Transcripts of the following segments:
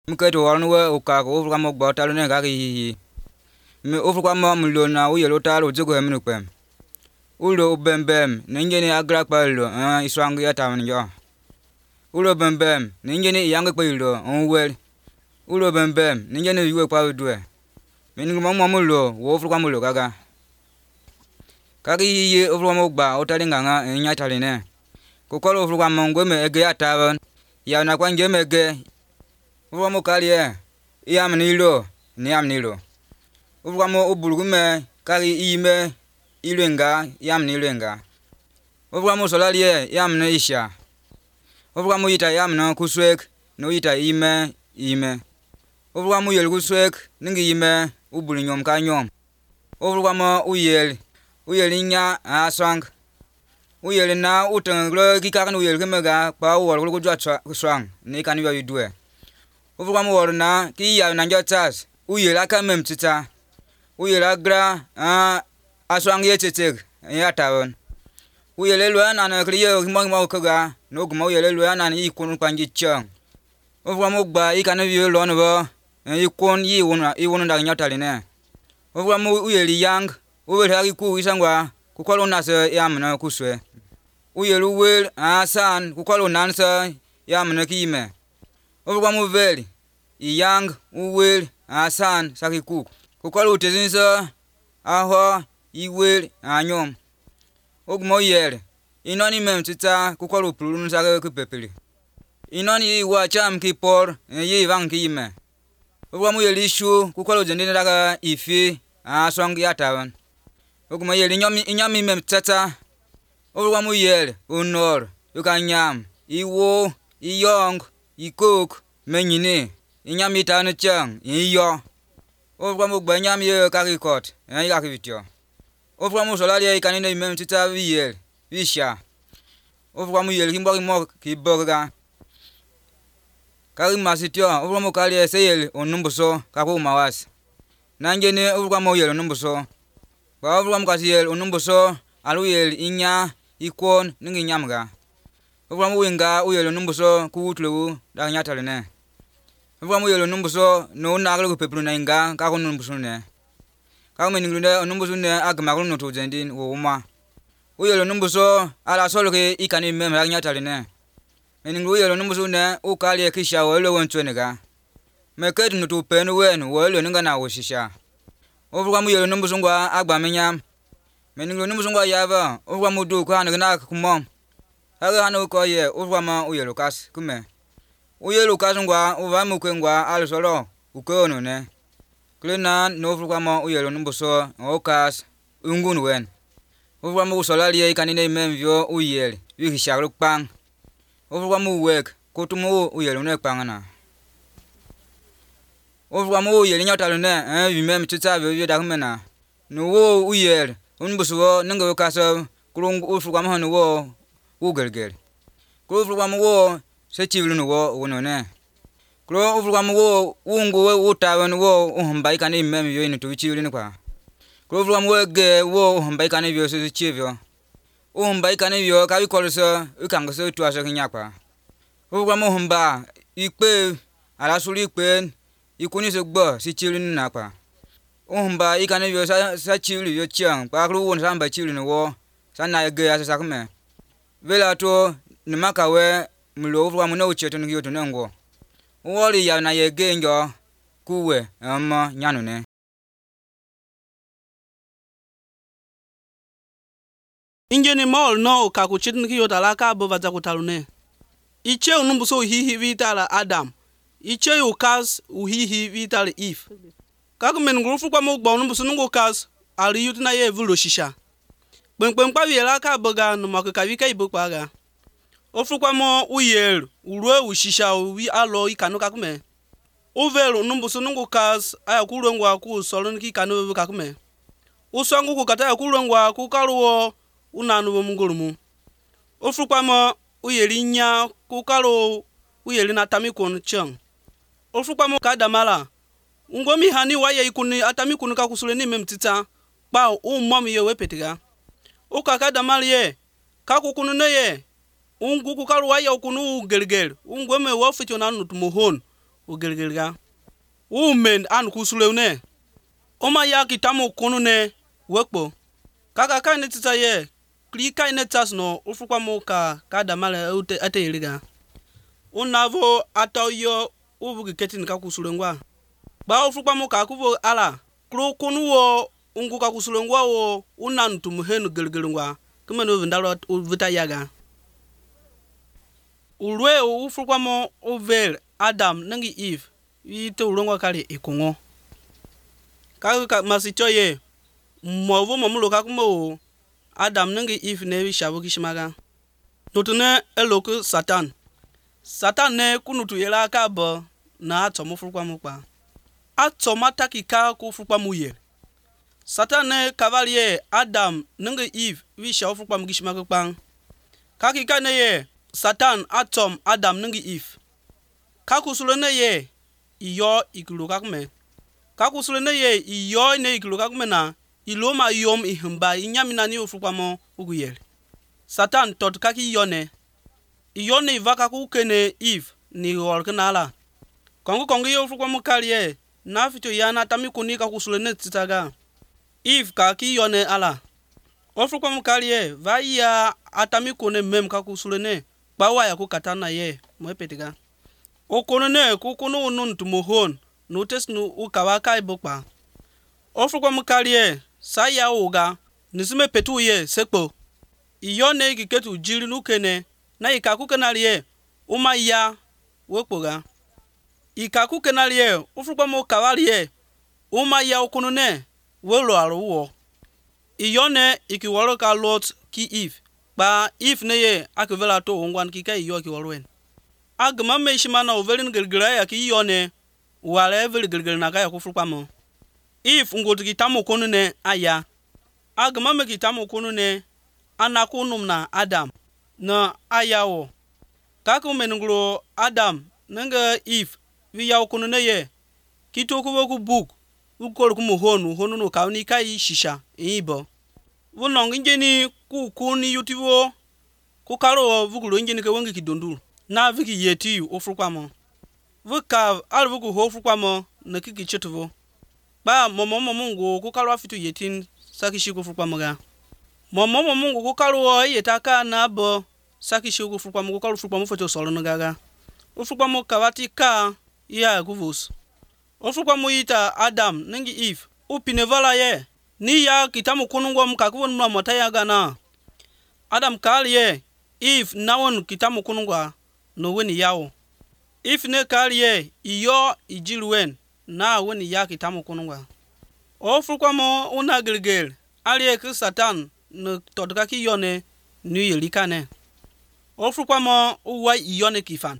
mketo warnwe ukaka ufruka mo gbota lone kaki hihi me ufruka mo mlo na uyelo talo jogo hemnu kwem ulo bembem ninjeni agra palo iswangu ya tamanjo ulo bembem ninjeni yang kwilo onwel ulo bembem ninjeni yuwe kwa dwe meningu mo mulo wo ufruka mulo kaki hihi ufruka mo gba otalinganga nyataline kukolo ufruka mo ngweme ege ya taban ya na kwa njeme ege ufruka mo kaliye iyam nilo niyam nilo ufruka mo ubulugume kali ime ilenga yam nilenga ufruka mo solaliye yam na isha ufruka mo yita yam na kuswek no yita ime ufruka mo yel kuswek ningi ime ubulu nyom ka nyom ufruka mo uyel nya aswang uyel na utenglo kikakan uyel kemega pa wor ko jwa swang ni kan yo yudwe ufruka mo wor na ki ya na njotas uyel aka mem tita uyel agra aswang ye tetek ya tawon uyel lo na na kriyo mo kaga no gumo uyel lo na ni kun kwanji chang ufruka mo gba ikan yo lo no bo ikun yi wona da nyotali ne ufruka mo uyel yang uwe hagi ku isangwa kukwalo nasa yamna kuswe uyelu wel asan kukwalo nansa yamna kime ufruka mo veli iyang uwel asan sakiku kukwalo utezinsa aho iwel anyom ogmo yele inoni mem tita kukwalo pulun sa kupepeli inoni wa cham ki por yi vang kime ufruka mo yelishu kukwalo jendine daga ifi aswang yatawan oguma yeli inyami mem tata ufruka mo yele unor yukanyam iwo iyong ikok menyine inyami tanu chang iyo ufruka mo gbanyam ye kakikot yakivityo ufruka mo solali ikanine mem tata yele visha ufruka mo yele kimbo mo kiborga kari masityo ufruka mo kali seyel onumbuso kako mawasi nanjene ufruka mo yele onumbuso ba ufruka mo kasiyel onumbuso aluyel inya ikon ningi nyamga ufruka mo winga uyel onumbuso kuutlewu da nyatalene ufruka mo yele onumbuso no naglo ko peplu na inga kako onumbuso ne kako meninglude onumbuso ne agmaglo no tujendin wuma uyel onumbuso ala soloke ikani mem da nyatalene meninglu uyel onumbuso ne ukali kisha wele wontwenega meket no tu penu wen wele ninga na woshisha ufruka mo yele numbuso ngwa agba menyam meninglo numbuso ngwa yaba ufruka mo du kwa na kumom aga hanu ko ye ufruka mo uyelo kas kume uyelo kas ngwa uva mo kwengwa alsolo ukono ne klena no ufruka mo uyelo numbuso okas ungun wen ufruka mo solali ikanine memvyo uyel wikishaglo pang ufruka mo wek kutumo uyelo ne pangana ufruka mo uyel nyotalo ne vimem tsabe vyo dakumena no wo uyel unbuso ningo kaso kulung ufruka mo no wo ugelgel kulo ufruka mo wo sechivilu no wo wonone kulo ufruka mo wo ungu wo utawe no wo uhumbai kan imem vyo ni tuchivilu ni kwa kulo ufruka mo ge wo uhumbai kan vyo se chivyo uhumbai kan vyo ka bikolso ukangoso tuaso kinyakwa ufruka mo humba ikpe alasuli ikpe ikuni se gbo si chili na kwa uhumba ikane vyo sa chili yo chiang pa kru won samba chili no wo sana ege asa sakme vela to ni makawe mlo ufruka mo no cheto ni yoto nengo woli ya na yege njo kuwe nyanu ne ingeni mol no ka ku chitin ki yota la ka bo vaza kutalune iche unumbuso hihi vitala Adam iche ukas uhihi vital if kaku men grufu kwa mo gba unumbuso nungo kas ali yutina ye vulo shisha kpemkpem kwa viela ka boga no makaka vika ibukwaga ofu kwa mo uyel urwe ushisha wi alo ikanu kakume uvelo unumbuso nungo kas aya kulongwa ku solon ki kanu kakume uswangu ku kata kulongwa ku kaluwo unanu bo mungulumu ofu kwa mo uyelinya ku kalu uyeli na tamikon chang ofu kwa mo kadamala ngomi hani waye ikuni atamikun ka kusule ni memtita ba umom ye wepetiga o kaka damala ye ka kukunu ne ye ungu ku kalu waye ukunu gelgel ungome wofito na nutumuhon ugelgelga umen an kusulewne oma ya kitamu kunune wekpo kaka kai ne tita ye kli kai ne tas no ufukwa mo ka damale ate iriga unavo atawyo ubugi ketin ka kusulengwa ba ufukwa mo ka kuvo ala kro kunuwo ungu ka kusulengwa wo unantu muhenu gelgelengwa kumeno vindalo vita yaga ulwe ufukwa mo uvel Adam nangi Eve ite ulongwa kali ikungo kaka masicho ye mwovo mamulo kakumo Adam nangi Eve ne shabu kishimaga notune eloku Satan ne kunutu yela ka bo na atomo fukwa mukpa atoma takika ku fukwa muye Satan ne cavalier Adam nangi Eve wi shabu fukwa mukishimaga pang kakika ne ye Satan atom Adam nangi Eve kakusulene ye iyo ikulu kakme kakusulene ye iyo ne ikulu kakme na iloma yom ihimba inyamina ni ufukwamo uguyele Satan tot kaki iyone ivaka kukene Eve ni orkanala kongo yo ufukwamo kaliye na fito yana tamikuni kakusulene titaga Eve kaki iyone ala ufukwamo kaliye vaya atamikune mem kakusulene bawa ya kukatana ye mwepetiga okonone kukunu unun tumuhon notes nu ukawaka ibokpa ofukwa mukalie saya uga nisime petuye sekpo iyone giketu jiri nukene na ikakukenalie umaya wekpoga ikakukenalie ofukwa mukawalie umaya okonone welo aruwo iyone ikiworo ka Lot ki Eve ba Eve neye akivela to ongwan kika iyo kiwolwen agma meshima na overin gelgela ya ki yone wala evil gelgel na kaya kufurkwa mo if ngotu kitamo konu ne aya agma me kitamo konu ne anakunum na Adam na ayawo kaku menungro Adam nanga if wi yaw konu ne ye kitoku woku book ukor ku honu no kawni kai shisha ibo wonong njeni ku kuni yutiwo ku karo vugulu njeni ke wangi kidondu na viki yeti ofurkwamo vuka alvuku hofurkwamo na kiki chetuvo ba momo mungu ku karo afitu yetin sakishi ku furkwamo ga momo mungu ku karo yetaka na bo sakishi ku furkwamo ku karo furkwamo foto solo no gaga ofurkwamo kawati ka ya kuvus ofurkwamo yita Adam nangi Eve upinevala ye ni ya kitamu kunungwa mkakuwa nuna motaya gana Adam kaliye Eve nawon kitamu kunungwa no weni yawo Eve ne kaliye iyo ijilwen na weni ya kitamu kunungwa ofurkwamo una gilgil aliye ku Satan no todka ki yone ni yelikane ofurkwamo uwa iyone kifan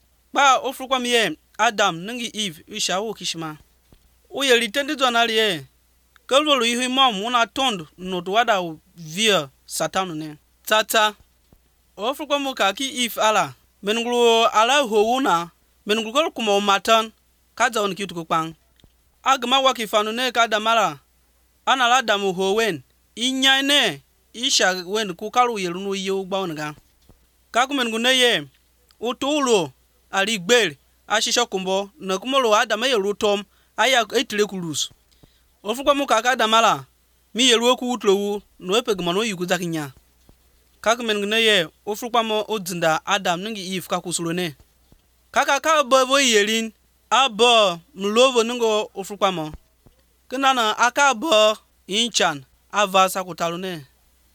ba ofurkwamo ye Adam nangi Eve wishawo kishima uyelitendi zonaliye kalvolu ihi mom una tond no twada via Satan ne tata ofurkwamo kaki Eve ala menunglu ala houna menunglu kuma matan kaza on kitu kupang agma wakifanu ne kada mara anala damu howen inyane isha wen ku karu yelunu yew gbawonga kaku menunglu ne ye utulo ali gbel ashisha kumbo na kumolo adama yerutom aya etire kulus ofurkwamo kaka damala mi yeru ku utlowu no epegmano yukuzakinya kaka menunglu ye ofurkwamo odzinda Adam ningi Eve kakusulone kaka ka bovo yerin abo mlovo ningo ofurkwamo kinana aka bo inchan ava sakutalune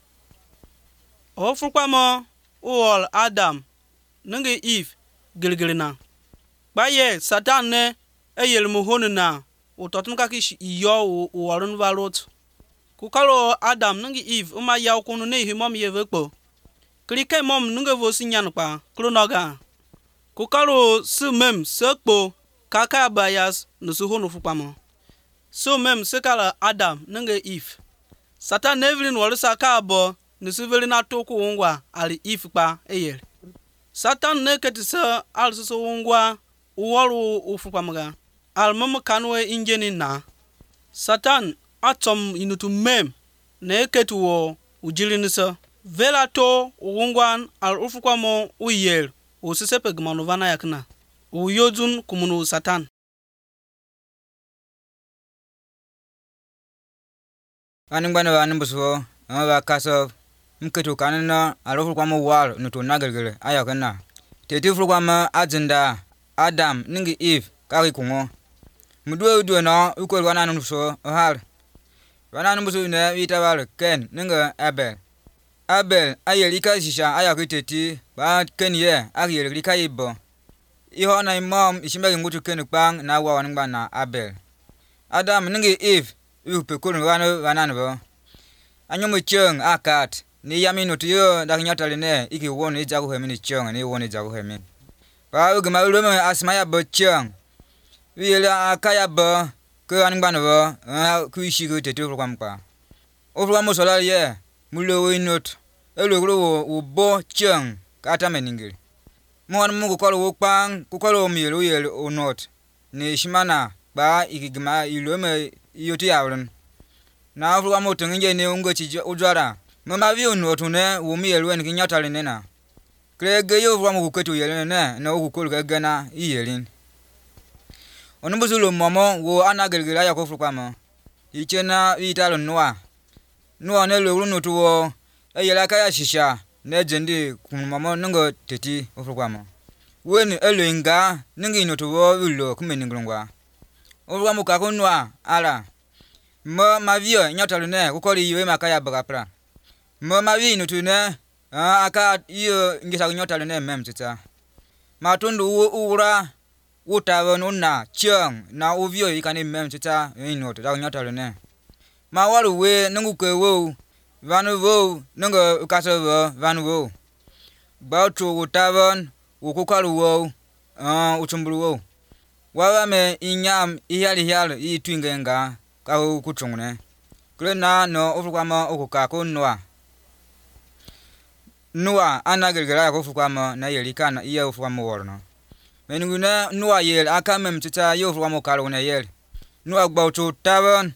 ofurkwamo uol Adam ningi Eve gilgilina baye Satan ne eyelmu honuna utotun kaki iyo uwarun varot kukalo Adam ningi Eve uma yaw kunu ne himom yevekpo klike mom nunga vosi nyanpa klonoga kukalo sumem sekpo kaka bayas nusu honu fukpamo sumem sekala Adam nunga Eve Satan nevlin walusa ka bo nusu velina toku wongwa ali Eve pa eyel Satan ne ketisa alsuso wongwa uwaru ufukpamga almam kanwe injeni na Satan atom inutu mem ne ketuwo ujilinisa vela to wongwan al ufukwamo uyel usisepe gmanovana yakna uyodun kumunu satan. Aningban wa nimbuso wa kaso mketu kanana alofu kwa wal nutu nagelgele ayakana teti fulu kwa azinda Adam ningi Eve kari kungo mudwe na uko wana nimbuso hal wana nimbuso ne witawal Ken ninga Abel ayelika shisha ayakiteti ba Ken ye ayelika ibo iho na imam ishimbe ngutu Ken kpang na wa waningba na Abel Adam ningi Eve upekuru wana nbo anyomu cheng akat ni yami no tiyo da nyatale ne iki won e jago hemi ni cheng ni won e jago hemi ba ugma ulome asmaya bo cheng wiyela akaya bo ko aningba no ku ishi go te to kwampa o fwa mo sola ye mulo we not elo wo bo cheng kata meningiri mo an mu ko lo pang ku ko lo mi lo ye o not ni shimana ba ikigma ilome yoti yawren na afwa mo tunje ne ungo chi ujara mama vi unu otune wumi yelwen ki nyatale nena krege yo fwa mo kuketu yelene ne na ukukol ga gana iyelin onumbuzulo momo wo anagelgela ya kofu kwama ichena vitalo noa ne lo runu tuwo eyela kaya shisha ne jendi kumamo ngo teti ofu kwama wen elenga ningi no tuwo ulo kumeningulungwa ofu kwama ka kunwa ala mo mavio nyatalo ne kukoli yiwe makaya bagapra mo mavi nutune aka iyo ngisa nyotalo ne memtita matundu ura utawon unna cheng na uvio ikani memtita inot da nyotalo ne mawalu we nungu kwewo vanu wo nungu kaso wo vanu wo bautu utawon ukukalu wo uchumbulu wo wawa me inyam iyali itwingenga ka kuchungune klena no ofukama okuka kunwa Noa anagelgela ya ofukama na yelikana iya ofukama worno menunguna Noa yel akame mtita yo ofukama kalona yel Noa gbautu tavon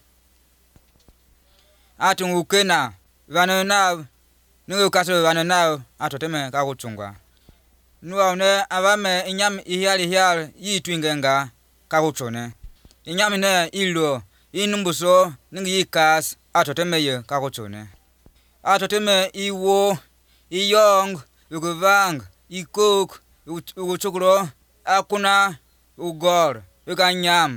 atungukena vanona nuyo kaso vanona atoteme ka kuchungwa Noa ne avame inyam iyali yitwingenga ka kuchone inyam ne ilo inumbuso ningi yikas atoteme ye kakochone atoteme iwo iyong uguvang ikok uguchukuro akuna ugor ukanyam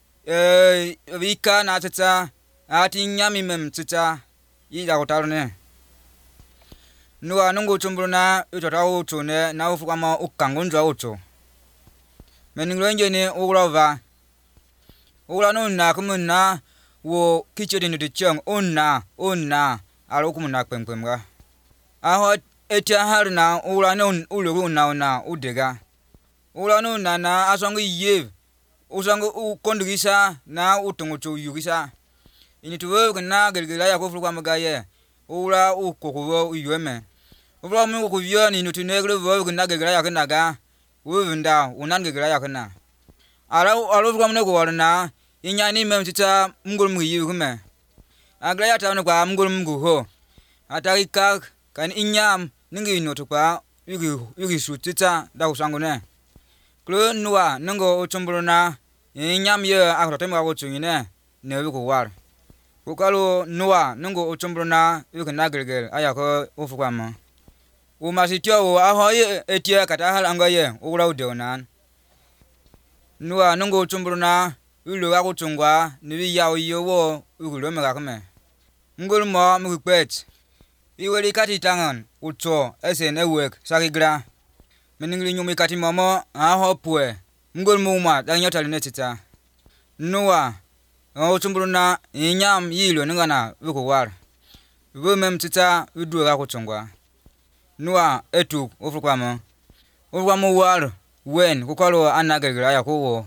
vika na tata ati nyami mem tata yida kotarone nuwa nungu chumbruna utota uchone na ufukama ukangunjwa ucho meninglo njeni ugrova ula nuna kumuna wo kichedi ni cheng onna alo kumuna kwemkwemga aho etia harna ula non ulu na udega ula nuna na asongu yev usangu ukondugisa na utunguchu yugisa inituwe kana gelgela ya kofuru kwa magaye ula ukokuwo uyeme ula mu kuvyo ni nutunegre wo kana gelgela ya kanaga wunda unangelgela ya kana alo kwa mne kuwarna inyani memtita mngol muyi kume aglaya tawne kwa mngol mguho atarika kan inyam ningi notu kwa yugi sutita da usangune klo nuwa ningo uchumbruna inyam ye akrotem ka kuchungine ne wiku war kukalo nuwa ningo uchumbruna yugi nagelgel ayako ufukwama umasityo aho ye etia kata halanga ye ula udeonan nuwa ningo uchumbruna ulo ga kuchungwa ni yawo yowo ugulo me gakme ngul mo mukpet iweli kati tangan ucho esen ewek sakigra meningli nyumi kati momo aho pue ngul muma danyotal netita nuwa uchumbruna inyam yilo ngana ukuwar vumem tita udu ga kuchungwa nuwa etu ufukwamo war wen kukolo anagegra yakowo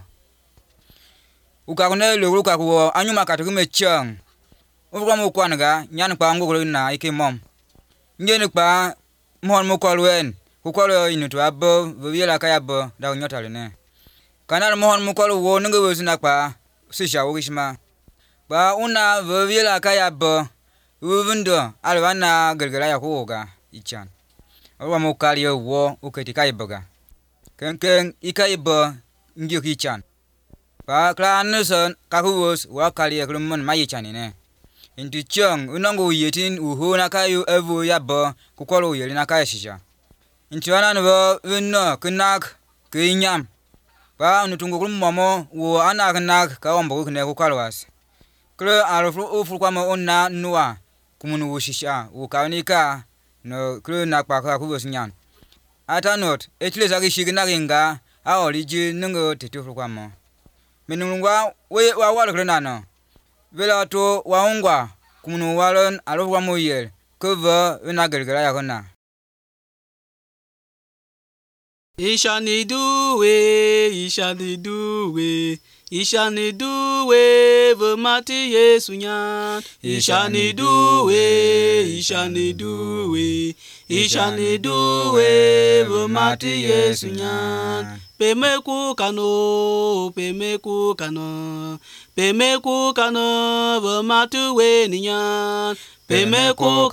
ukakune lugulu kakuwo anyuma katukume chang ufukwa mukwanaga nyan kwa ngugulu na ikimom njeni kwa mohon mukwalwen kukwalo inutu abo vuyela kaya bo da nyotale ne kanal mohon mukwalo wo nungu wuzina kwa sisha wukishima ba una vuyela kaya bo uvundo alwana gelgela ya kuwoga ichan ufukwa mukwali wo uketi kaya boga ken ikai ba ngi kichan pa klanson kakuwos wa kali krumon mayichan ne intu chong unango yetin uho na kayu evu ya ba kukwalo yeli na kaya shisha intu ana no unno kunak kinyam pa unutungo krumomo wo ana kunak ka ombo kune kukwalwas kle arufu ufu kwa mo onna nuwa kumunu wushisha ukanika no kle nakpa ka kuwos nyan ata not etile zaki shigina ginga a origi nungo titufu kwa mo minungwa we wa wal kle nano vela to waungwa kumunu walon arufu kwa mo yel kuva wina gelgela yakona Ishani duwe vemati Yesu nyan. Ishani duwe vemati Yesu nyan. Pemeku kano vemati we nyan. Pemeku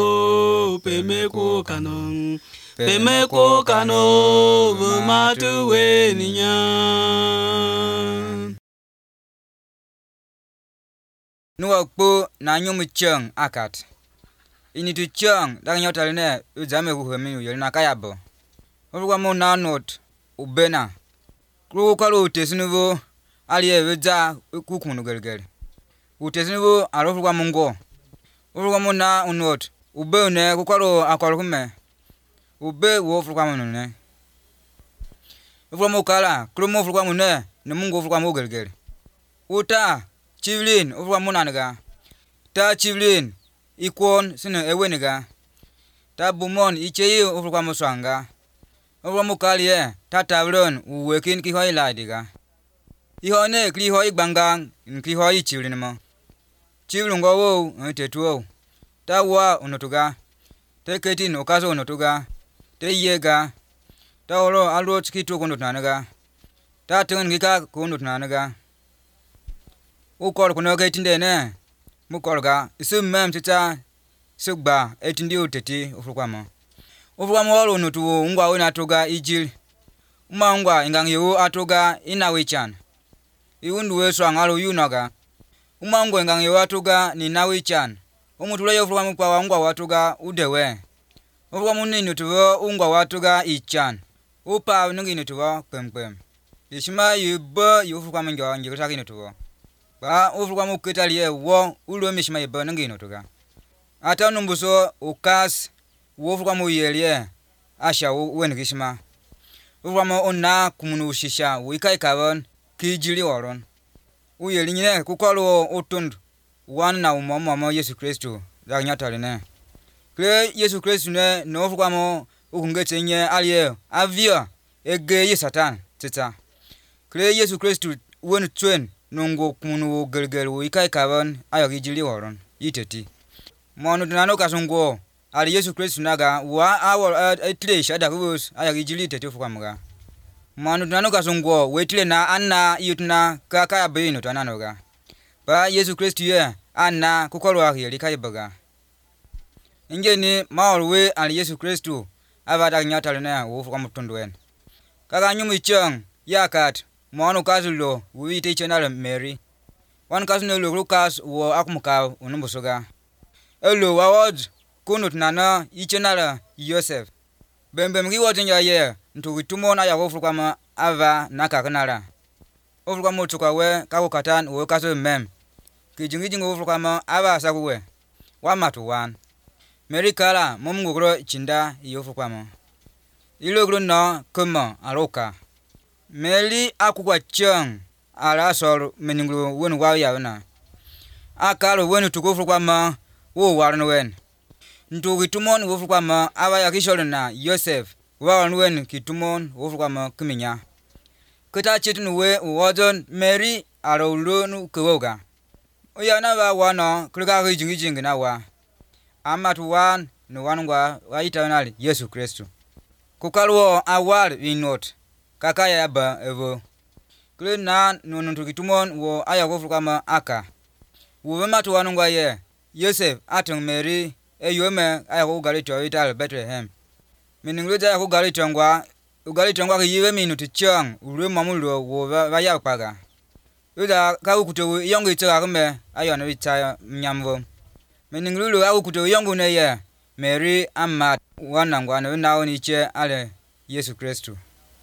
kano vemati we nyan. nuwa kpo na nyumu cheng akat ini tu cheng dang nyotal ne uzame kuhemi yel na kayabo ulwa mo na not ubena kru kalo utesinuvo aliye weza kukunu gelgel utesinuvo alofwa mungo ulwa mo na unot ube ne kukalo akwalo kume ube wo fulwa mo ne ulwa mo kala kru mo fulwa mo ne mungo fulwa mo gelgel uta Chivlin ulwa mo nanaga ta chivlin ikon sino eweniga ta bumon icheyi ulwa mo swanga ulwa mo kaliye ta tavlon uwekin ki hoy ladiga ihone kli hoy gbangang kli hoy chivlin mo chivlungo wo tetuo ta wa unotuga te ketin okazo unotuga te yega ta olo alwo chkitu kono nanaga ta tengen ngika kono nanaga ukol kuno ketinde ne mukolga isumem tita sugba etindi uteti ufrukwamo walo nutu ungwa wena atoga ijil ungwa ingang yu atoga inawichan iundu weso angalo yunaga ungwa ingang yu atoga ni nawichan umutule yo ufrukwamo kwa ungwa watoga udewe ufrukwamo ni nutu ungwa watoga ichan upa nungi nutu pempem ishima yuba ufrukwamo njo njikutaki nutu ba ufrukwamo uketaliye wo ulo mishima yuba nungi nutuga ata numbuso ukas ufrukwamo yeliye asha wenikishima ufrukwamo onna kumunu ushisha wikai kabon kijili waron uyeli nyine kukolo utundu wan na umomo Yesu Kristo da nyatali ne kle Yesu Kristo ne no ufrukwamo ukungete nye aliye avia ege Satan tita kle Yesu Kristo wonu twen nungo kumunu gelgel wikai kabon ayo kijili waron yiteti monu tunano kasungo ali Yesu Kristo naga wa awol etle shada kubus aya gijili tete fukamuga monu tunano kasungo wetle na anna yutna kaka ya bino tananoga ba Yesu Kristo ye anna kukolwa yeli kaibaga ingeni mawolwe ali Yesu Kristo abada nyatale na wo fukamutundwen kaka nyumu ichang yakat monu kazulo wite chenale Mary wan kasuno Lucas wo akumuka unumbusoga elo wawod kunut nana ichenala Joseph bembem ki wotinja ye ntukitumona ya ofurkwama ava nakakanala ofurkwama tuka we kakukatan wo kaso mem kijingijingo ofurkwama ava sakuwe wamatu wan merikala momungukuro chinda yofurkwama ilogro no kuma aloka meli akukwa chang ala sor meninglo wonu wa yauna akalo wonu tukofurkwama wo warno wen ntukitumon wofurkwama ava yakisholna Joseph warno wen kitumon wofurkwama kiminya kata chitinu we wodon Mary arolonu kwoga oyana ba wano klika kijingijingi na wa amatu wan no wanungwa waitanali Yesu Kristo kukalwo awal winot kakaya yaba evo klena nunu tukitumon wo aya wofurkwama aka wumatu wanungwa ye Joseph atong Mary eyome aya ko galito ital Bethlehem miningluja ya ko galito ngwa ugali tongwa yiwe minu tichang ulu mamulo wo va ya paga uda ka ukuto yongo itsa kame ayona witsa mnyamvo meningulu a ukuto yongo ne ye Mary amat wanangwana nawo ni che ale Yesu Kristo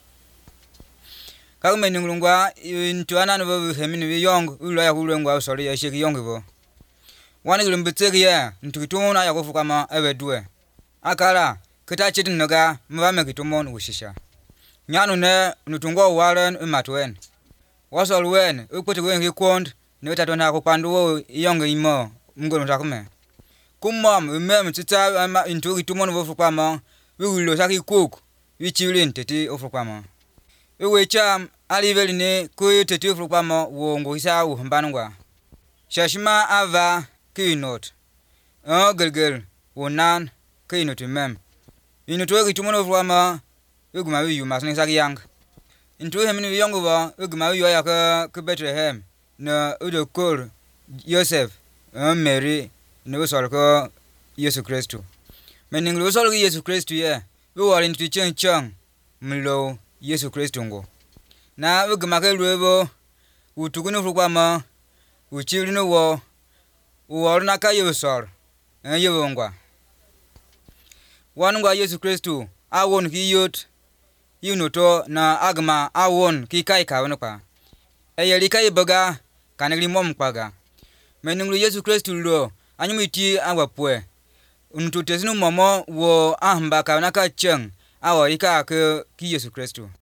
ka meningulungwa intuana no hemini wi yong ulo ya kulengwa usori ya sheki yongo bo wani gulimbitsegi ye ntukituna ya kufukama ebeduwe akala kita chitin naga mbame kitumon ushisha nyanu ne nutungo waren imatwen wasol wen ukpoti wen hikond ne utatona kupanduwo yonge imo mgono takume kumam imem tita ama intu kitumon wofukama wiwilo saki cook wichilin teti ofukama wiwecha aliveli ne ku teti ofukama wongo isau mbanungwa shashima ava kinot gelgel wonan kinot mem inutwe kitumon ofukama wiguma wiyu masne saki yang intu hemini yongo ba wiguma wiyu ya ka Bethlehem na udokor Joseph Mary ne wosol ko Yesu Kristo meninglo wosol ko Yesu Kristo ye we wali ntu chang mlo Yesu Kristo ngo na wiguma ke lwebo utukunu fukama uchilino wo uwarna ka yosol yebongwa wanungwa Yesu Kristo awon ki yot yunoto na agma awon ki kai ka wonpa eyeli kai baga kanigli mom paga menunglu Yesu Kristo lo anyumiti agwapwe untutesinu momo wo ahamba ka naka cheng awo ika ke ki Yesu Kristo